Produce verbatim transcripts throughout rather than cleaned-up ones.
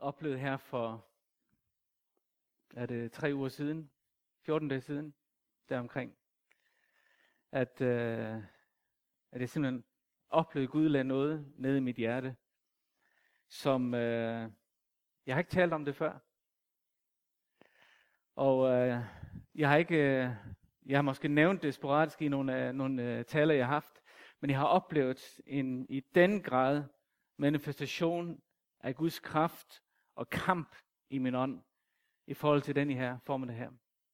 oplevede her for, er det tre uger siden, fjorten dage siden, deromkring, at, øh, at jeg simpelthen oplevede, Gud lagde noget nede i mit hjerte, som øh, jeg har ikke talt om det før. Og øh, jeg har ikke, øh, jeg har måske nævnt det sporadisk i nogle, øh, nogle øh, taler, jeg har haft, men jeg har oplevet en i den grad manifestation af Guds kraft og kamp i min ånd i forhold til den her formel her.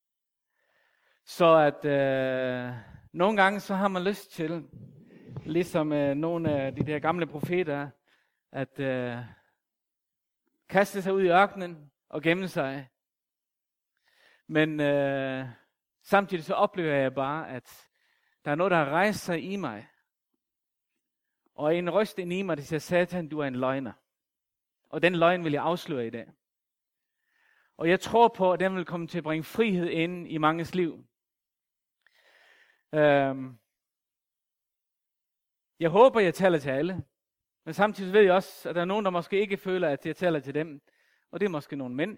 Så at øh, nogle gange så har man lyst til, ligesom øh, nogle af de der gamle profeter, at øh, kaste sig ud i ørkenen og gemme sig. Men øh, samtidig så oplever jeg bare, at der er noget, der har rejst sig i mig. Og en røst ind i mig, der siger, Satan, du er en løgner. Og den løgn vil jeg afsløre i dag. Og jeg tror på, at den vil komme til at bringe frihed ind i manges liv. Øhm, jeg håber, jeg taler til alle. Men samtidig ved jeg også, at der er nogen, der måske ikke føler, at jeg taler til dem. Og det er måske nogle mænd.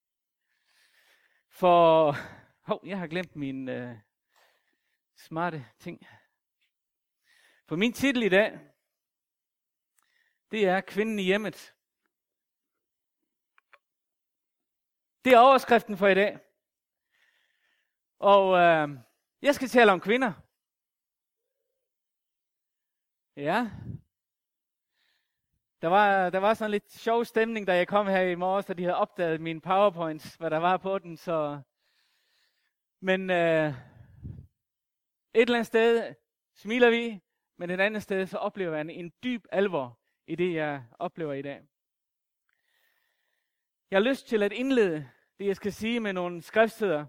For, hov, jeg har glemt min øh, smarte ting. For min titel i dag, det er Kvinden i hjemmet. Det er overskriften for i dag. Og øh, jeg skal tale om kvinder. Ja. Der var, der var sådan lidt sjov stemning, da jeg kom her i morges, og de havde opdaget mine powerpoints, hvad der var på den. Så. Men øh, et eller andet sted smiler vi, men et andet sted så oplever jeg en dyb alvor i det, jeg oplever i dag. Jeg har lyst til at indlede det, jeg skal sige med nogle skriftsteder.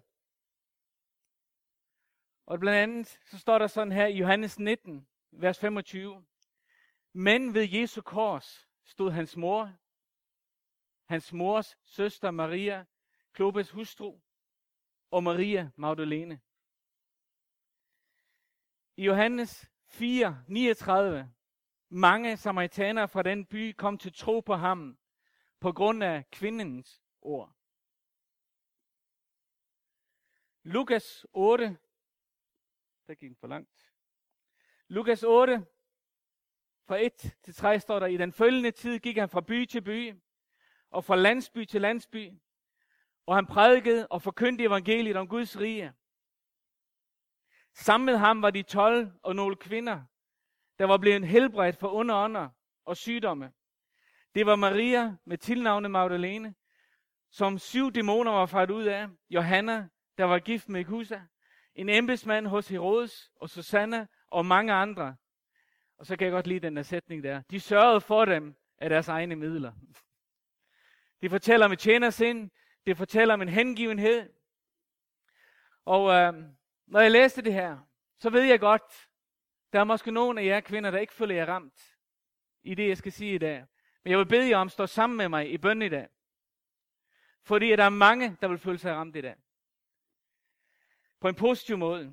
Og blandt andet så står der sådan her i Johannes nitten, vers femogtyve. Men ved Jesu kors stod hans mor, hans mors søster Maria, Klopes hustru, og Maria Magdalene. I Johannes fire, niogtredive, mange samaritanere fra den by kom til tro på ham, på grund af kvindens ord. Lukas otte, der gik for langt. Lukas otte, fra et til tre står der, i den følgende tid gik han fra by til by, og fra landsby til landsby, og han prædikede og forkyndte evangeliet om Guds rige. Sammen med ham var de tolv og nogle kvinder, der var blevet helbredt for onde ånder og sygdomme. Det var Maria med tilnavnet Magdalene, som syv dæmoner var faret ud af, Johanna, der var gift med Kusa, en embedsmand hos Herodes og Susanna og mange andre. Og så kan jeg godt lide den der sætning der. De sørgede for dem af deres egne midler. Det fortæller om et tjenersind. Det fortæller om en hengivenhed. Og øh, når jeg læste det her, så ved jeg godt, der er måske nogle af jer kvinder, der ikke føler jer ramt i det, jeg skal sige i dag. Men jeg vil bede jer om at stå sammen med mig i bøn i dag. Fordi der er mange, der vil føle sig ramt i dag. På en positiv måde.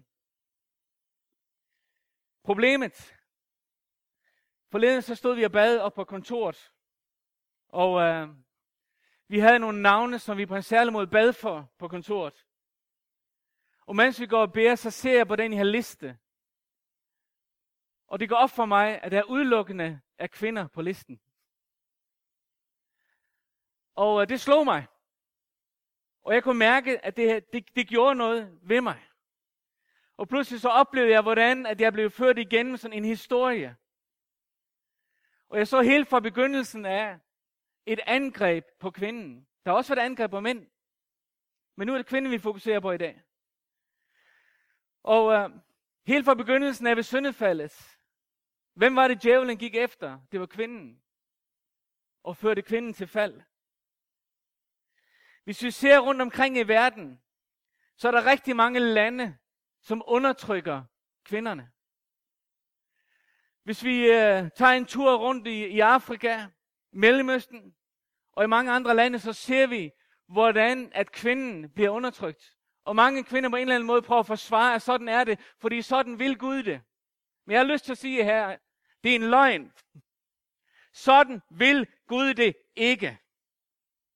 Problemet. Forleden så stod vi og bad op på kontoret. Og øh, vi havde nogle navne, som vi på en særlig måde bad for på kontoret. Og mens vi går og beder, så ser jeg på den her liste. Og det går op for mig, at der er udelukkende af kvinder på listen. Og øh, det slog mig. Og jeg kunne mærke, at det, det, det gjorde noget ved mig. Og pludselig så oplevede jeg, hvordan at jeg blev ført igennem sådan en historie. Og jeg så helt fra begyndelsen af et angreb på kvinden. Der har også været et angreb på mænd. Men nu er det kvinden, vi fokuserer på i dag. Og øh, helt fra begyndelsen af ved syndefaldet. Hvem var det, djævlen gik efter? Det var kvinden. Og førte kvinden til fald. Hvis vi ser rundt omkring i verden, så er der rigtig mange lande, som undertrykker kvinderne. Hvis vi øh, tager en tur rundt i, i Afrika, Mellemøsten og i mange andre lande, så ser vi, hvordan at kvinden bliver undertrykt. Og mange kvinder på en eller anden måde prøver at forsvare, at sådan er det, fordi sådan vil Gud det. Men jeg har lyst til at sige her, det er en løgn. Sådan vil Gud det ikke.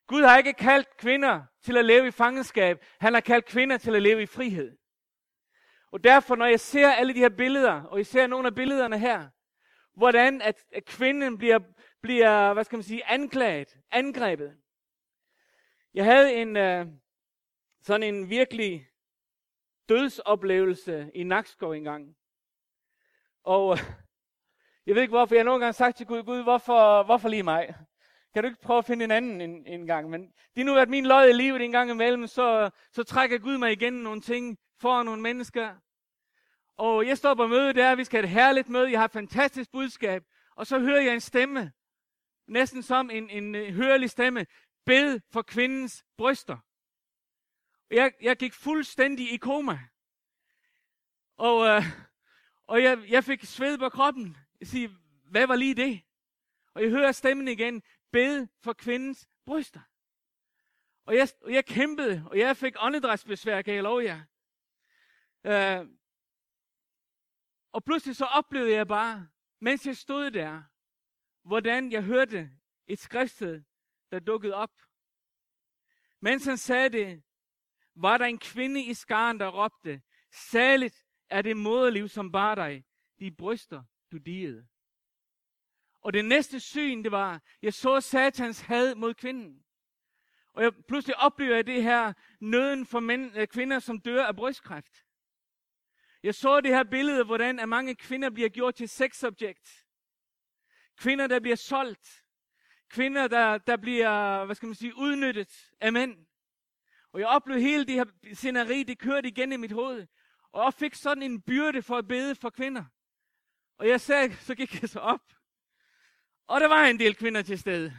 Gud har ikke kaldt kvinder til at leve i fangenskab. Han har kaldt kvinder til at leve i frihed. Og derfor, når jeg ser alle de her billeder, og jeg ser nogle af billederne her, hvordan at, at kvinden bliver, bliver, hvad skal man sige, anklaget, angrebet. Jeg havde en øh, sådan en virkelig dødsoplevelse i Nakskov engang. Og øh, jeg ved ikke hvorfor, jeg har nogle gange sagt til Gud, Gud, hvorfor, hvorfor lige mig? Kan du ikke prøve at finde en anden en, en gang? Men det har nu været min lod i livet en gang imellem, så, så trækker Gud mig igen nogle ting for nogle mennesker. Og jeg står på møde der, vi skal have et herligt møde, jeg har et fantastisk budskab, og så hører jeg en stemme, næsten som en, en hørelig stemme, bed for kvindens bryster. Og jeg, jeg gik fuldstændig i koma. Og, øh, og jeg, jeg fik sved på kroppen. Jeg siger, hvad var lige det? Og jeg hører stemmen igen, bed for kvindens bryster. Og jeg, og jeg kæmpede, og jeg fik åndedrætsbesvær, kan jeg love jer. Øh, og pludselig så oplevede jeg bare, mens jeg stod der, hvordan jeg hørte et skriftsted, der dukkede op. Mens han sagde det, var der en kvinde i skaren, der råbte, saligt er det moderliv, som bar dig, de bryster, du diede. Og det næste syn, det var, jeg så satans had mod kvinden. Og jeg pludselig oplever jeg det her nøden for mænd, kvinder, som dør af brystkræft. Jeg så det her billede, hvordan at mange kvinder bliver gjort til sexobjekt. Kvinder, der bliver solgt. Kvinder, der, der bliver, hvad skal man sige, udnyttet af mænd. Og jeg oplevede hele det her sceneri, det kørte igen i mit hoved. Og jeg fik sådan en byrde for at bede for kvinder. Og jeg sagde, så gik jeg så op. Og der var en del kvinder til stede.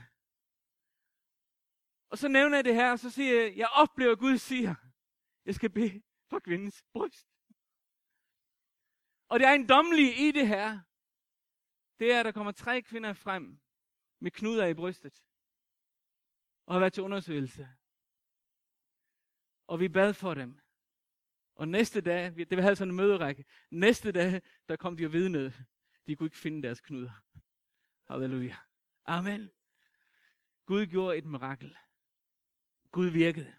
Og så nævner jeg det her, og så siger jeg, jeg oplever, at Gud siger, jeg skal bede for kvindens bryst. Og det er en dommelige i det her, det er, at der kommer tre kvinder frem med knuder i brystet. Og har været til undersøgelse. Og vi bad for dem. Og næste dag, det var sådan en møderække, næste dag, der kom de og vidnede. De kunne ikke finde deres knuder. Halleluja. Amen. Gud gjorde et mirakel. Gud virkede.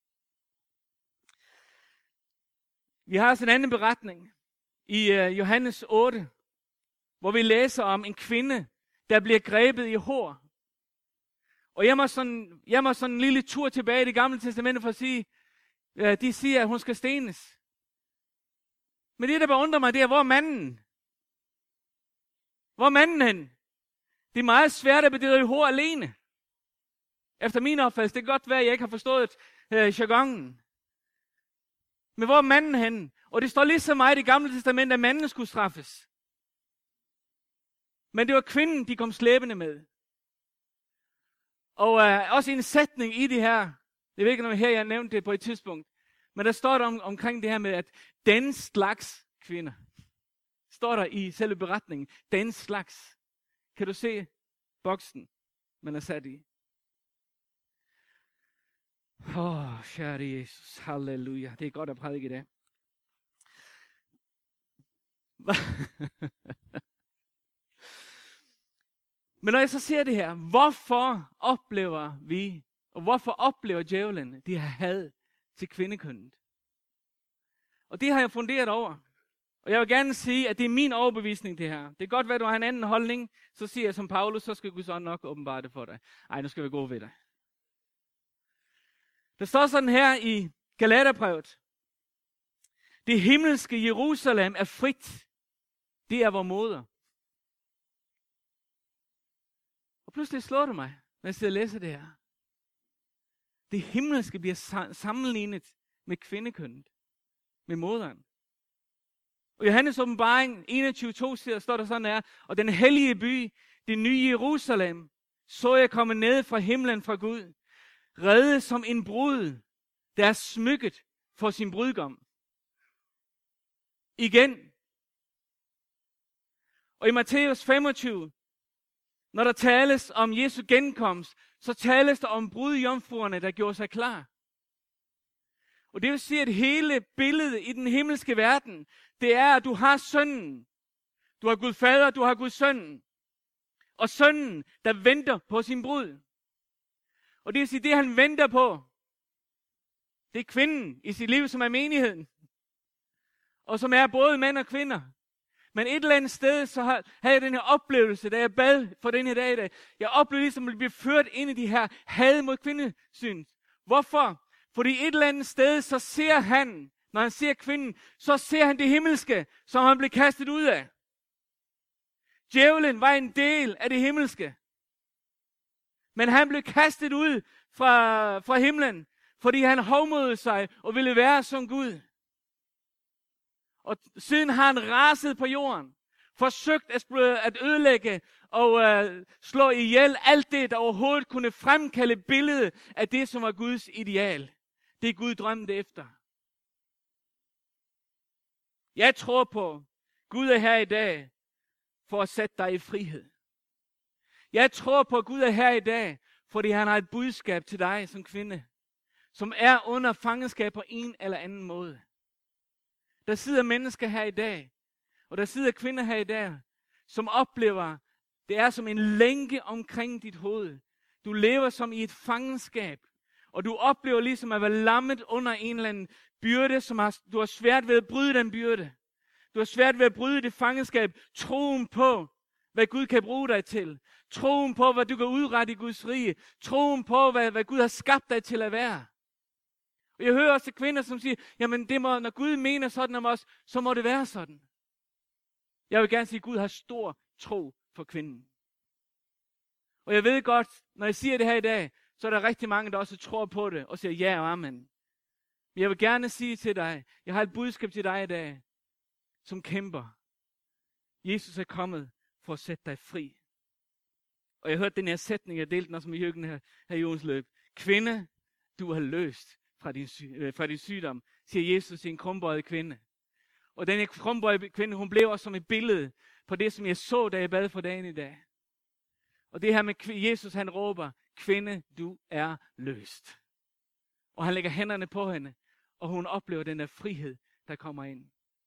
Vi har også en anden beretning i uh, Johannes otte, hvor vi læser om en kvinde, der bliver grebet i hår. Og jeg må sådan, jeg må sådan en lille tur tilbage i Det Gamle Testamente for at sige, uh, de siger, at hun skal stenes. Men det, der beundrer mig, det er, hvor er manden? Hvor er manden hen? Det er meget svært at bedrive i hår alene. Efter min opfattelse, det kan godt være, at jeg ikke har forstået uh, jargonen. Men hvor er manden hen? Og det står lige så meget i Det Gamle Testamente, at manden skulle straffes. Men det var kvinden, de kom slæbende med. Og uh, også en sætning i det her, jeg ved ikke, om her jeg nævnte det på et tidspunkt, men der står der om, omkring det her med, at den slags kvinder, står der i selve beretningen, den slags. Kan du se boksen, man er sat i? Åh, oh, kære Jesus, halleluja. Det er godt at prædike i dag. Men når jeg så ser det her, hvorfor oplever vi, og hvorfor oplever djævlen det her had til kvindekønnet? Og det har jeg funderet over. Og jeg vil gerne sige, at det er min overbevisning det her. Det kan godt være, at du har en anden holdning, så siger jeg som Paulus, så skal Gud så nok åbenbare det for dig. Ej, nu skal vi gå ved dig. Der står sådan her i Galaterbrevet. Det himmelske Jerusalem er frit. Det er vor moder. Og pludselig slår det mig, når jeg sidder og læser det her. Det himmelske bliver sammenlignet med kvindekønnet. Med moderen. Og i Johannes åbenbaring enogtyve to står der sådan her. Og den hellige by, det nye Jerusalem, så jeg komme ned fra himlen fra Gud. Reddet som en brud, der er smykket for sin brudgom. Igen. Og i Matthæus femogtyve, når der tales om Jesu genkomst, så tales der om brudjomfruerne, der gjorde sig klar. Og det vil sige, at hele billedet i den himmelske verden, det er, at du har sønnen. Du har Gud fader, du har Gud sønnen. Og sønnen, der venter på sin brud. Og det vil sige, det han venter på, det er kvinden i sit liv, som er menigheden. Og som er både mænd og kvinder. Men et eller andet sted, så havde jeg den her oplevelse, da jeg bad for den her dag i dag. Jeg oplevede ligesom at blive ført ind i de her had mod kvindesyn. Hvorfor? Fordi et eller andet sted, så ser han, når han ser kvinden, så ser han det himmelske, som han blev kastet ud af. Djævlen var en del af det himmelske. Men han blev kastet ud fra, fra himlen, fordi han hovmodede sig og ville være som Gud. Og siden har han raset på jorden, forsøgt at ødelægge og uh, slå ihjel alt det, der overhovedet kunne fremkalde billedet af det, som var Guds ideal. Det Gud drømte efter. Jeg tror på, Gud er her i dag for at sætte dig i frihed. Jeg tror på, Gud er her i dag, fordi han har et budskab til dig som kvinde, som er under fangenskab på en eller anden måde. Der sidder mennesker her i dag, og der sidder kvinder her i dag, som oplever, det er som en lænke omkring dit hoved. Du lever som i et fangenskab, og du oplever ligesom at være lammet under en eller anden byrde, som har, du har svært ved at bryde den byrde. Du har svært ved at bryde det fangenskab, troen på, hvad Gud kan bruge dig til. Troen på, hvad du kan udrette i Guds rige. Troen på, hvad, hvad Gud har skabt dig til at være. Og jeg hører også kvinder, som siger, jamen det må, når Gud mener sådan om os, så må det være sådan. Jeg vil gerne sige, at Gud har stor tro for kvinden. Og jeg ved godt, når jeg siger det her i dag, så er der rigtig mange, der også tror på det, og siger ja og amen. Men jeg vil gerne sige til dig, jeg har et budskab til dig i dag, som kæmper. Jesus er kommet for at sætte dig fri. Og jeg hørte den her sætning, jeg delte den også med Jørgen her, her i ugens løb. Kvinde, du er løst fra din, øh, fra din sygdom, siger Jesus til en krumbøjet kvinde. Og den her krumbøjede kvinde, hun blev også som et billede på det, som jeg så, da jeg bad for dagen i dag. Og det her med Jesus, han råber, kvinde, du er løst. Og han lægger hænderne på hende, og hun oplever den der frihed, der kommer ind.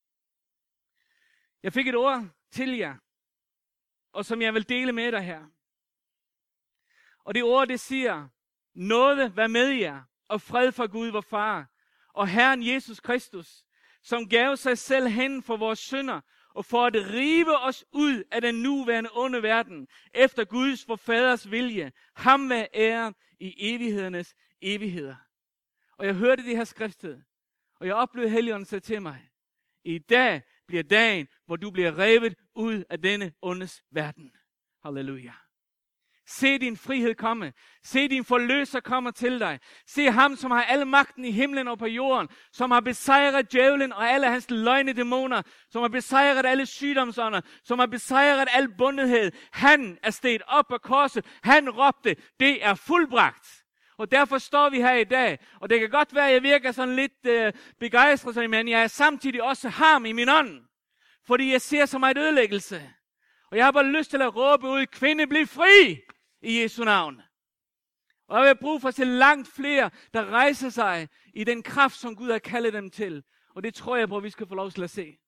Jeg fik et ord til jer, og som jeg vil dele med dig her. Og det ord, det siger, nåde vær med jer, og fred fra Gud, vor far, og Herren Jesus Kristus, som gav sig selv hen for vores synder, og for at rive os ud af den nuværende onde verden, efter Guds, vor faders vilje, ham være ære i evighedernes evigheder. Og jeg hørte det her skriftsted, og jeg oplevede Helligånden sig til mig. I dag bliver dagen, hvor du bliver revet ud af denne ondes verden. Halleluja. Se din frihed komme. Se din forløser komme til dig. Se ham, som har al magten i himlen og på jorden. Som har besejret djævlen og alle hans løgne dæmoner. Som har besejret alle sygdomsånder. Som har besejret al bundethed. Han er steget op på korset. Han råbte, det er fuldbragt. Og derfor står vi her i dag. Og det kan godt være, at jeg virker sådan lidt øh, begejstret, men jeg er samtidig også harm i min ånd. Fordi jeg ser så meget ødelæggelse. Og jeg har bare lyst til at råbe ud, kvinde, bliv fri i Jesu navn. Og jeg vil bruge for til langt flere, der rejser sig i den kraft, som Gud har kaldet dem til. Og det tror jeg på, at vi skal få lov til at se.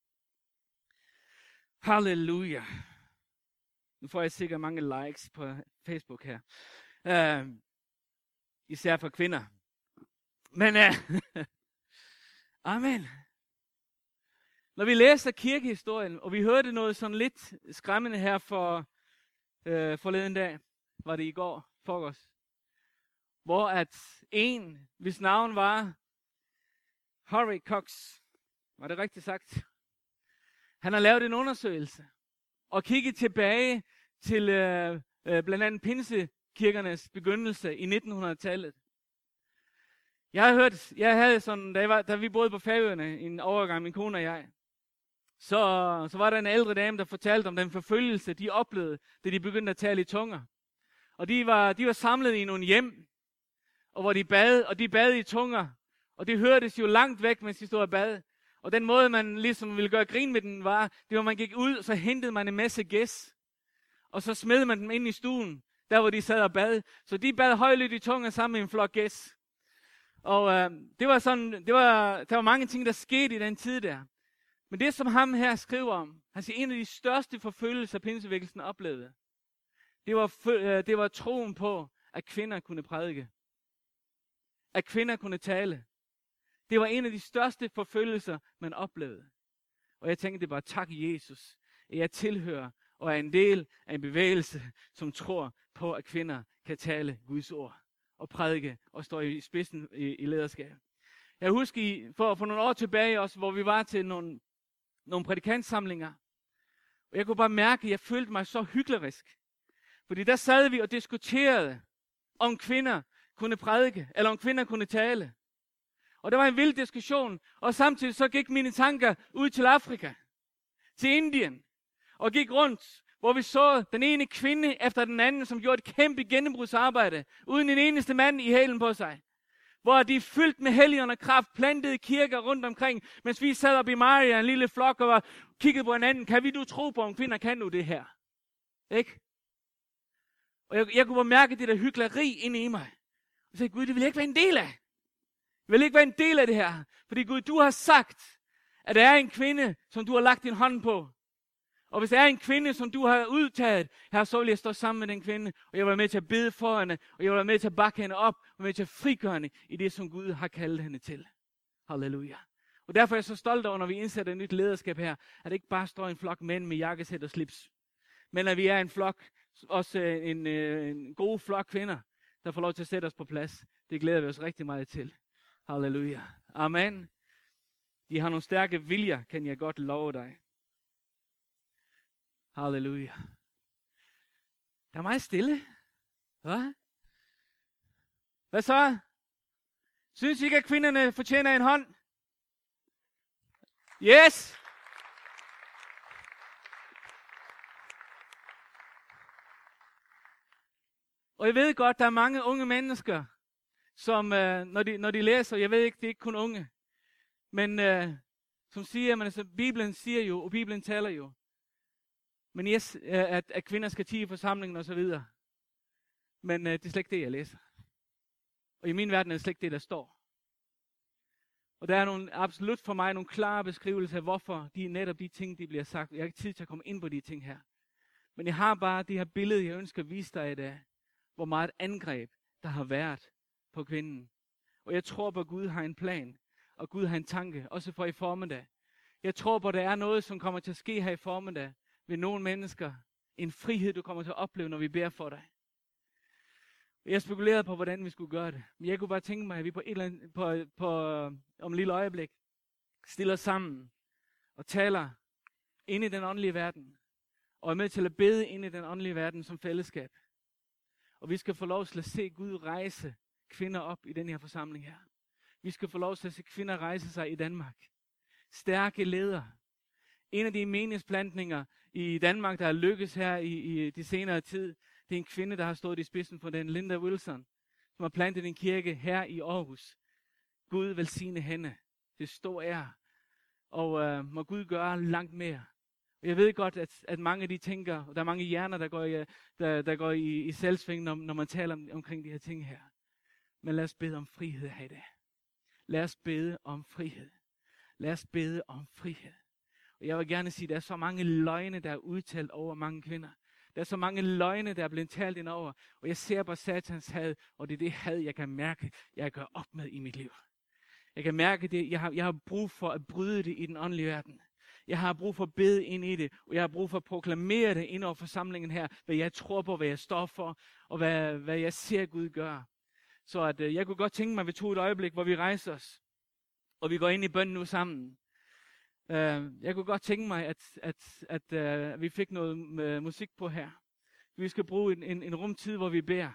Halleluja. Nu får jeg sikkert mange likes på Facebook her. Uh, især for kvinder. Men, uh, amen. Når vi læser kirkehistorien, og vi hørte noget sådan lidt skræmmende her for øh, forleden dag, var det i går, forgårs, hvor at en, hvis navn var Harry Cox, var det rigtigt sagt? Han har lavet en undersøgelse, og kigget tilbage til øh, øh, blandt andet pinsekirkernes begyndelse i nitten hundrede-tallet. Jeg har hørt, jeg havde sådan, da, jeg var, da vi boede på Færøerne, en overgang, min kone og jeg, Så, så var der en ældre dame, der fortalte om den forfølgelse, de oplevede, da de begyndte at tale i tunger. Og de var, de var samlet i nogle hjem, og hvor de bad, og de bad i tunger. Og det hørtes jo langt væk, mens de stod og bad. Og den måde, man ligesom ville gøre grin med den, var, det var, at man gik ud, og så hentede man en masse gæs. Og så smed man dem ind i stuen, der hvor de sad og bad. Så de bad højlydt i tunger sammen med en flok gæs. Og øh, det var sådan, det var, der var mange ting, der skete i den tid der. Men det, som ham her skriver om, han siger, en af de største forfølgelser, pinsevækkelsen oplevede, det var, det var troen på, at kvinder kunne prædike. At kvinder kunne tale. Det var en af de største forfølgelser, man oplevede. Og jeg tænkte, det var tak Jesus, at jeg tilhører og er en del af en bevægelse, som tror på, at kvinder kan tale Guds ord og prædike og stå i spidsen i, i lederskab. Jeg husker i, for, for nogle år tilbage også, hvor vi var til nogle, nogle prædikantsamlinger. Og jeg kunne bare mærke, at jeg følte mig så hyklerisk. Fordi der sad vi og diskuterede, om kvinder kunne prædike, eller om kvinder kunne tale. Og der var en vild diskussion, og samtidig så gik mine tanker ud til Afrika, til Indien, og gik rundt, hvor vi så den ene kvinde efter den anden, som gjorde et kæmpe gennembrudsarbejde, uden en eneste mand i hælen på sig. Hvor de fyldt med helligånd og kraft, plantede kirker rundt omkring, mens vi sad op i Maria, en lille flok, og var, kiggede på hinanden. Kan vi du tro på, om kvinder kan nu det her? Ikke? Og jeg, jeg kunne bare mærke det der hykleri inde i mig. Og sagde, Gud, det vil jeg ikke være en del af. Jeg vil ikke være en del af det her. Fordi Gud, du har sagt, at der er en kvinde, som du har lagt din hånd på. Og hvis der er en kvinde, som du har udtaget, her så vil jeg stå sammen med den kvinde, og jeg vil være med til at bede for hende, og jeg vil være med til at bakke hende op, og med til at frigøre hende i det, som Gud har kaldt hende til. Halleluja. Og derfor er jeg så stolt over, når vi indsætter et nyt lederskab her, at det ikke bare står en flok mænd med jakkesæt og slips, men at vi er en flok, også en, en god flok kvinder, der får lov til at sætte os på plads. Det glæder vi os rigtig meget til. Halleluja. Amen. De har nogle stærke viljer, kan jeg godt love dig. Halleluja. Der er meget stille. Hvad? Hvad så? Synes I ikke, at kvinderne fortjener en hånd? Yes! Og jeg ved godt, der er mange unge mennesker, som øh, når, de, når de læser, jeg ved ikke, det er ikke kun unge, men øh, som siger, men altså, Bibelen siger jo, og Bibelen taler jo, men yes, at, at kvinder skal tie i forsamlingen og så videre. Men øh, det er slet ikke det, jeg læser. Og i min verden er det slet ikke det, der står. Og der er nogle, absolut for mig nogle klare beskrivelser af, hvorfor de, netop de ting, de bliver sagt. Jeg har ikke tid til at komme ind på de ting her. Men jeg har bare det her billede, jeg ønsker at vise dig i dag, hvor meget angreb, der har været på kvinden. Og jeg tror på, at Gud har en plan, og Gud har en tanke, også for i formiddag. Jeg tror på, at der er noget, som kommer til at ske her i formiddag, ved nogle mennesker. En frihed, du kommer til at opleve, når vi beder for dig. Jeg spekulerede på, hvordan vi skulle gøre det. Men jeg kunne bare tænke mig, at vi på et eller andet, på, på, om et lille øjeblik stiller sammen og taler ind i den åndelige verden. Og er med til at bede ind i den åndelige verden som fællesskab. Og vi skal få lov til at se Gud rejse kvinder op i den her forsamling her. Vi skal få lov til at se kvinder rejse sig i Danmark. Stærke ledere. En af de menighedsplantninger i Danmark, der er lykkes her i, i de senere tid, det er en kvinde, der har stået i spidsen for den, Linda Wilson, som har plantet en kirke her i Aarhus. Gud velsigne hende. Det står ære. Og øh, må Gud gøre langt mere. Og jeg ved godt, at, at mange af de tænker, og der er mange hjerner, der går i, der, der går i, i selvsving, når, når man taler om, omkring de her ting her. Men lad os bede om frihed her i dag. Lad os bede om frihed. Lad os bede om frihed. Og jeg vil gerne sige, at der er så mange løgne, der er udtalt over mange kvinder. Der er så mange løgne, der er blevet talt ind over. Og jeg ser bare satans had, og det er det had, jeg kan mærke, jeg gør op med i mit liv. Jeg kan mærke det, jeg har, jeg har brug for at bryde det i den åndelige verden. Jeg har brug for at bede ind i det, og jeg har brug for at proklamere det ind over forsamlingen her, hvad jeg tror på, hvad jeg står for, og hvad, hvad jeg ser Gud gøre. Så at, øh, jeg kunne godt tænke mig, at vi tog et øjeblik, hvor vi rejser os, og vi går ind i bønnen nu sammen. Uh, jeg kunne godt tænke mig, at, at, at uh, vi fik noget uh, musik på her. Vi skal bruge en, en, en rumtid, hvor vi beder.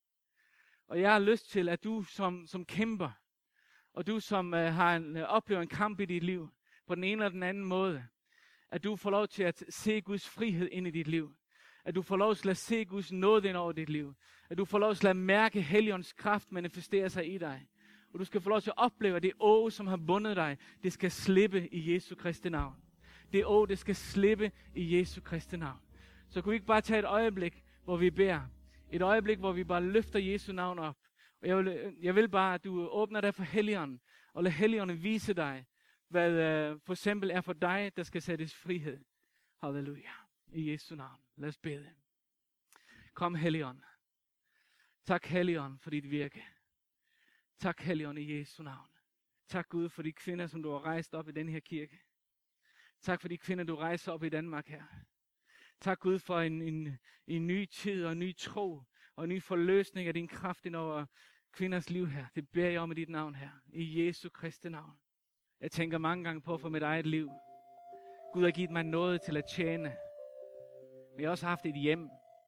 Og jeg har lyst til, at du som, som kæmper, og du som uh, har en, uh, oplevet en kamp i dit liv, på den ene eller den anden måde, at du får lov til at se Guds frihed ind i dit liv. At du får lov til at se Guds nåde ind over dit liv. At du får lov til at mærke Helligåndens kraft manifestere sig i dig. Og du skal få lov til at opleve, at det åg, som har bundet dig, det skal slippe i Jesu Kristi navn. Det åg, det skal slippe i Jesu Kristi navn. Så kunne vi ikke bare tage et øjeblik, hvor vi beder. Et øjeblik, hvor vi bare løfter Jesu navn op. Og jeg vil, jeg vil bare, at du åbner dig for Helligånden, og lad Helligånden vise dig, hvad uh, for eksempel er for dig, der skal sættes frihed. Halleluja. I Jesu navn. Lad os bede. Kom, Helligånd. Tak, Helligånd, for dit virke. Tak, Helligånd, i Jesu navn. Tak, Gud, for de kvinder, som du har rejst op i den her kirke. Tak for de kvinder, du rejser op i Danmark her. Tak, Gud, for en, en, en ny tid og en ny tro og en ny forløsning af din kraft ind over kvinders liv her. Det beder jeg om i dit navn her. I Jesu Kristi navn. Jeg tænker mange gange på for mit eget liv. Gud har givet mig noget til at tjene. Men jeg har også haft et hjem.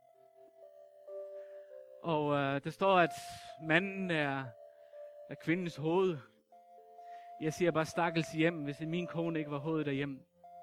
Og øh, der står, at manden er, er kvindens hoved. Jeg siger bare stakkels hjem, hvis min kone ikke var hovedet derhjemme.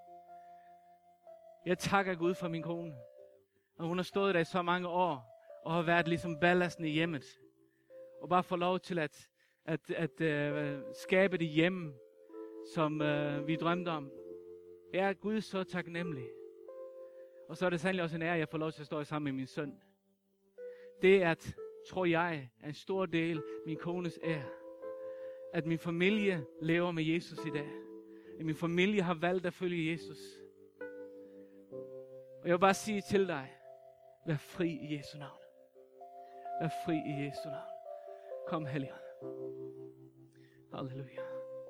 Jeg takker Gud for min kone. Og hun har stået der i så mange år, og har været ligesom ballasten i hjemmet. Og bare få lov til at, at, at, at uh, skabe det hjem, som uh, vi drømte om. Jeg er Gud så taknemmelig. Og så er det sandelig også en ære, at jeg får lov til at stå sammen med min søn. Det er, at, tror jeg, er en stor del af min kones ære. At min familie lever med Jesus i dag. At min familie har valgt at følge Jesus. Og jeg vil bare sige til dig, vær fri i Jesu navn. Vær fri i Jesu navn. Kom, Helligånd. Halleluja.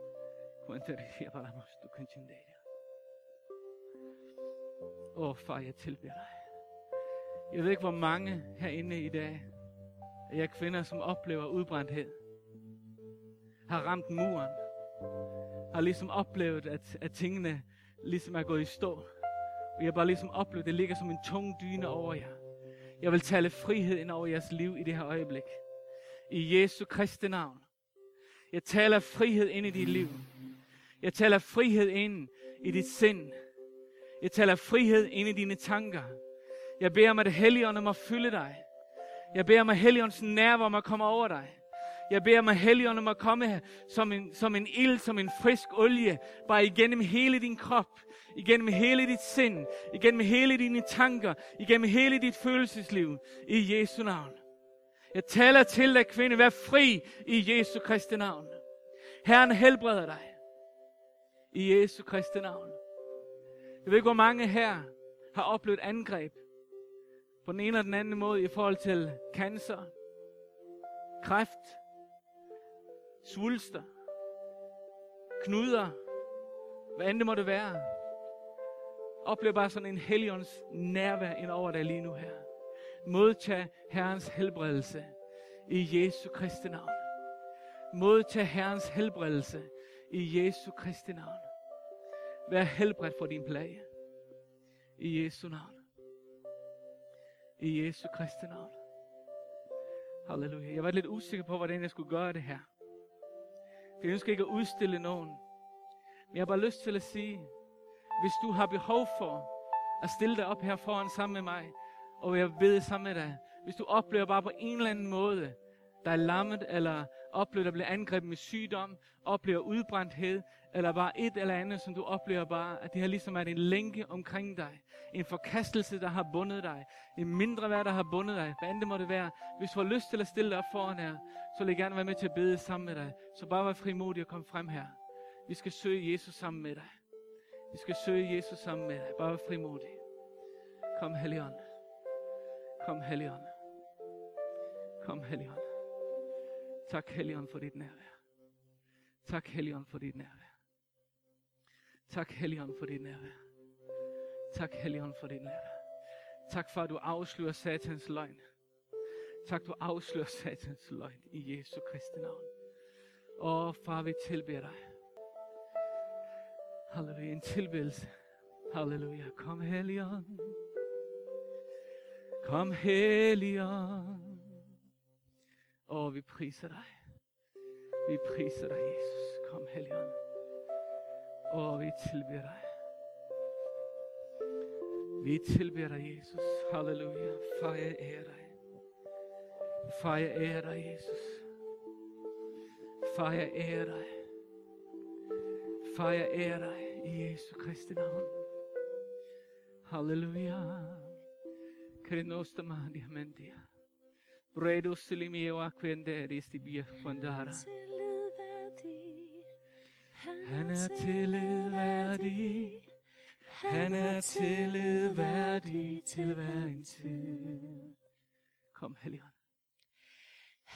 Åh, oh, far, jeg tilbeder dig. Jeg ved ikke, hvor mange herinde i dag af jer kvinder, som oplever udbrændthed, har ramt muren, har ligesom oplevet, at, at tingene ligesom er gået i stå. Og jeg har bare ligesom oplevet, at det ligger som en tung dyne over jer. Jeg vil tale frihed ind over jeres liv i det her øjeblik. I Jesu Kristi navn. Jeg taler frihed ind i dit liv. Jeg taler frihed ind i dit sind. Jeg taler frihed ind i dine tanker. Jeg beder om, at Helligånden om at fylde dig. Jeg beder om, at Helligåndens nærvær om at komme over dig. Jeg beder om, at Helligånden om at komme her som en, som en ild, som en frisk olie, bare igennem hele din krop, igennem hele dit sind, igennem hele dine tanker, igennem hele dit følelsesliv, i Jesu navn. Jeg taler til dig, kvinde, vær fri i Jesu Kristi navn. Herren helbreder dig. I Jesu Kristi navn. Jeg ved ikke, hvor mange her har oplevet angreb på den ene eller den anden måde i forhold til cancer, kræft, svulster, knuder, hvad end det måtte være. Oplev bare sådan en Helligånds nærvær ind over dig lige nu her. Modtag Herrens helbredelse i Jesu Kristi navn. Modtag Herrens helbredelse i Jesu Kristi navn. Vær helbredt for din plage. I Jesu navn. I Jesu Kristi navn. Halleluja. Jeg var lidt usikker på, hvordan jeg skulle gøre det her. For jeg ønsker ikke at udstille nogen. Men jeg har bare lyst til at sige, hvis du har behov for at stille dig op her foran sammen med mig, og jeg beder sammen med dig. Hvis du oplever bare på en eller anden måde, der er lammet, eller oplever, der bliver angrebet med sygdom, oplever udbrændthed, eller bare et eller andet, som du oplever bare, at det har ligesom været en lænke omkring dig. En forkastelse, der har bundet dig. En mindre værd, der har bundet dig. Hvad end det må det være. Hvis du har lyst til at stille dig op foran her, så vil jeg gerne være med til at bede sammen med dig. Så bare vær frimodig og kom frem her. Vi skal søge Jesus sammen med dig. Vi skal søge Jesus sammen med dig. Bare vær frimodig. Kom, Helligånd. Kom, Helligånd. Kom, Helligånd. Tak, Helligånd, for dit nærvær. Tak, Helligånd, for dit nærvær. Tak, Helligånd, for dit nærvær. Tak, Helligånd, for dit nærvær. Tak for, at du afslører satans løgn. Tak, du afslører satans løgn i Jesu Kristi navn. Åh, far, vi tilbeder dig. Halleluja, en tilbedelse. Halleluja, kom, Helligånd. Kom, Helligånd. Åh, vi priser dig. Vi priser dig, Jesus. Kom, Helligånd. Åh, vi tilbeder dig. Vi tilbeder dig, Jesus. Halleluja. Far, jeg ærer dig. Far, jeg ærer dig, Jesus. Far, jeg ærer dig. Far, jeg ærer dig i Jesu Kristi navn. Halleluja. Krenostam diamantia. Bredo silimio aquende restibia fondara. Han er tilværdig. Han er tilværdig til hver en tid. Kom, Helligånd.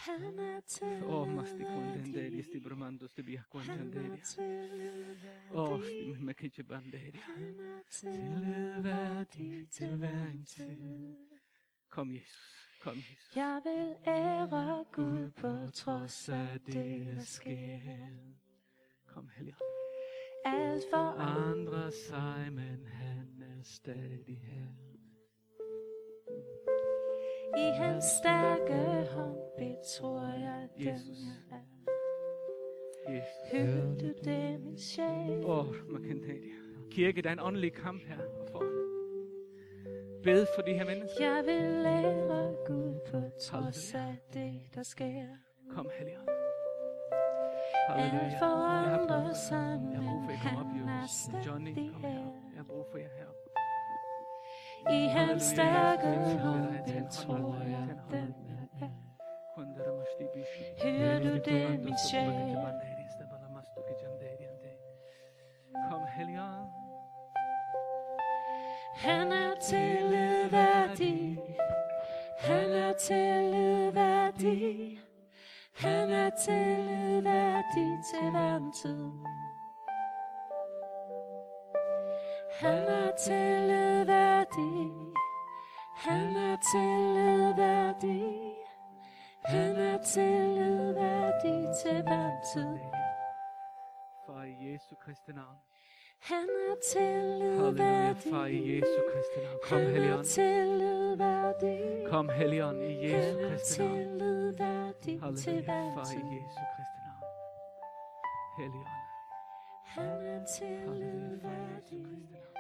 Han er til Åh, masti kundenderi, sti bromando, sti bia kundenderi. Åh, sti mekiche banderi. Tilværdig til hver en tid. Kom, Jesus. Kom, Jesus. Jeg vil ære Gud på trods af det, der sker. Kom, Helligånd. Alt for Andre sig, men han er stadig her. i hans stærke hånd betror jeg Jesus. den er. Jesus. Hører du det, min sjæl? Åh, man kan tage det. Kirke, der er en åndelig kamp her. For bed for de her mennesker. Jeg vil ære Gud på trods af det, der sker. Kom, Helligånd. Alt Halleluja. Jeg har brug forandrer for, sig, jeg har brug for, at I kommer op, han er Jonas. Johnny, stadig kom her. her. Jeg har brug for jer her. I hans stærke Halleluja. hånd Tag en hånd betror med mig. jeg Tag en hånd den med mig. er. Kundera masti bishi. Hører du det, min sjæl? Kom, Helligånd. Han er tilværdig. Han er tilværdig. Han er tilværdig til hver en tid. Han er tilværdig. Han er tilværdig. Han er tilværdig til hver en tid. Far i Jesu Kristi navn. Han er Halleluja, far i tilværdig. Jesu Kristi navn. Kom, Han er Helligånd. tilværdig. Kom, Helligånd, i Jesu Han er Kristi navn. tilværdig til Halleluja, hver far i tid. Jesu Kristi navn. Helligånd. Han er Halleluja, far i Jesu tilværdig. Kristi navn.